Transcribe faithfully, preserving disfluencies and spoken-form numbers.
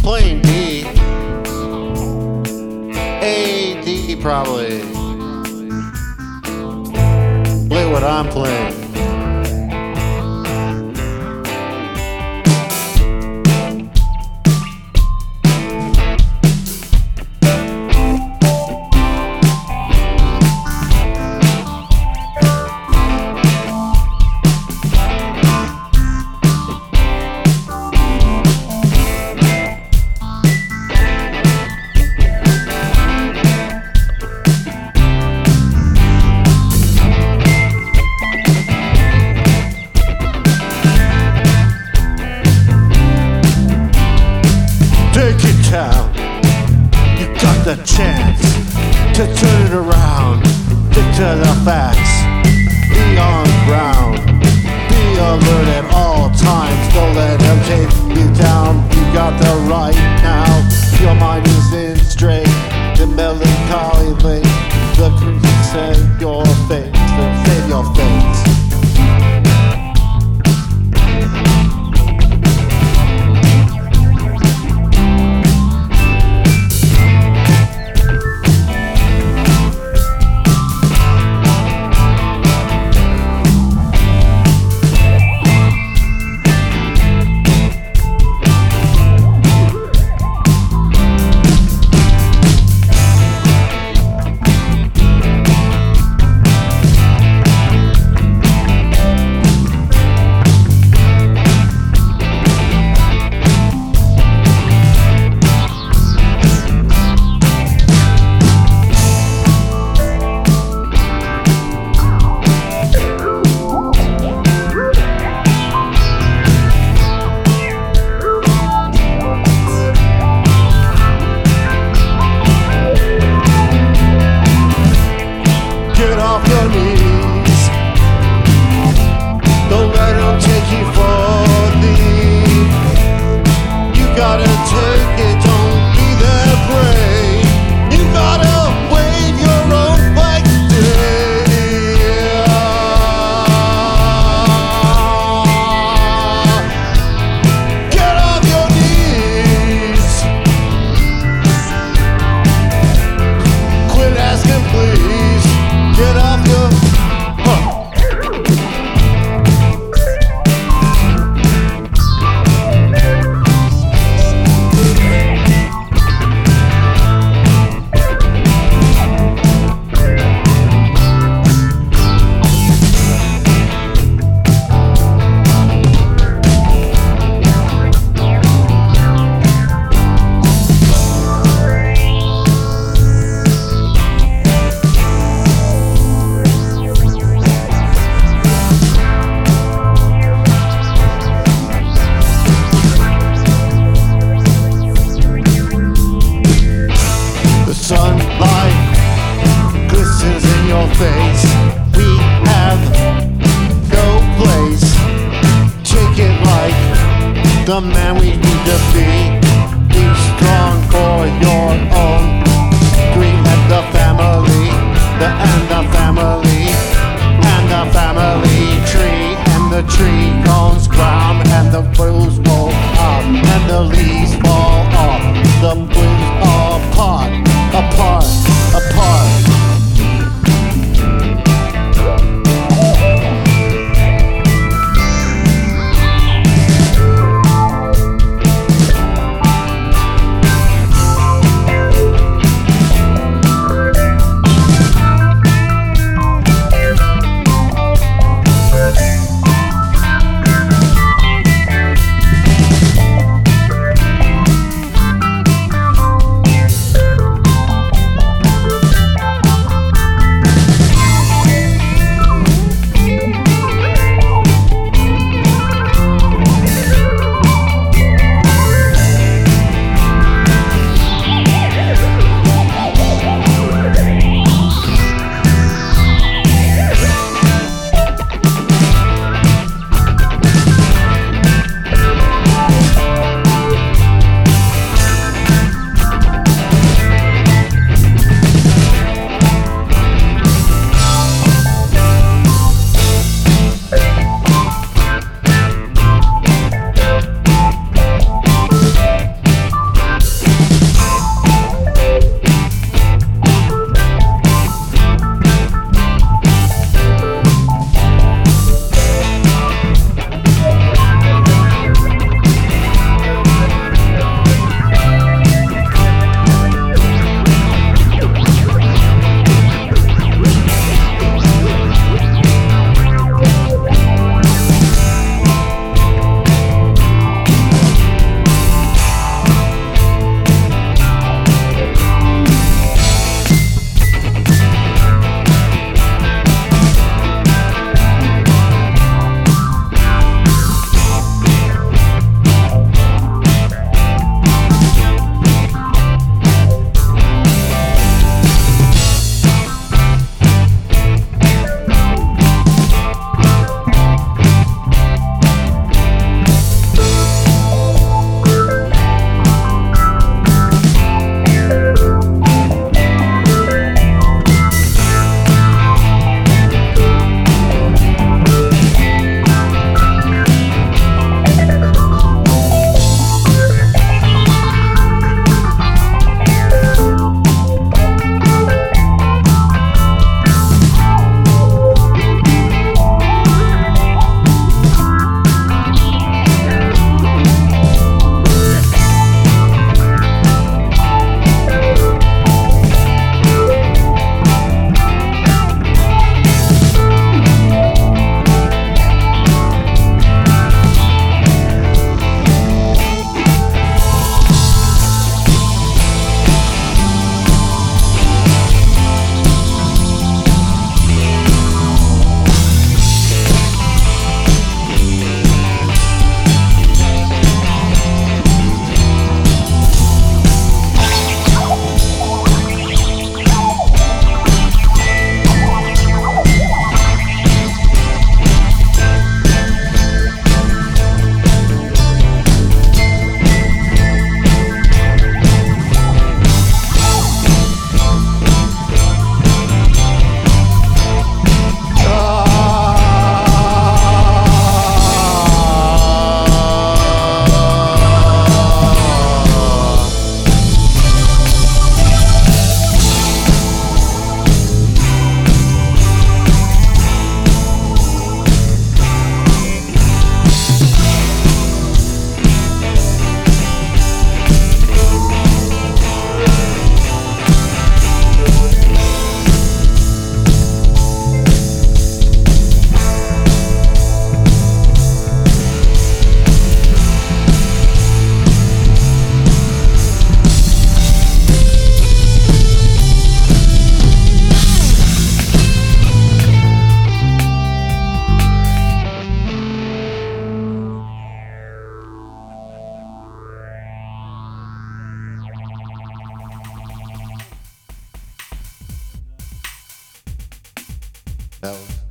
playing D. A, D probably. Play what I'm playing. Take it down. You got the chance to turn it around. Stick to the facts. Be on ground. Be alert at all times. Don't let them take you down. You got the right now. Your mind is in straight. The melancholy link. The cruise save your face. Save your face. Get off your knees. Don't let them take you for a lead. You gotta take it, don't be their prey. You gotta wave your own flag today. Get off your knees. Quit asking please. Get off your huh. Sunlight glistens in your face. We have no place. Take it like the man we need to be. Be strong for your own. Dream at the family, the and the family, and the family tree, and the tree goes ground, and the blues roll up, and the leaves fall off. The blues are apart. Apart, apart. That was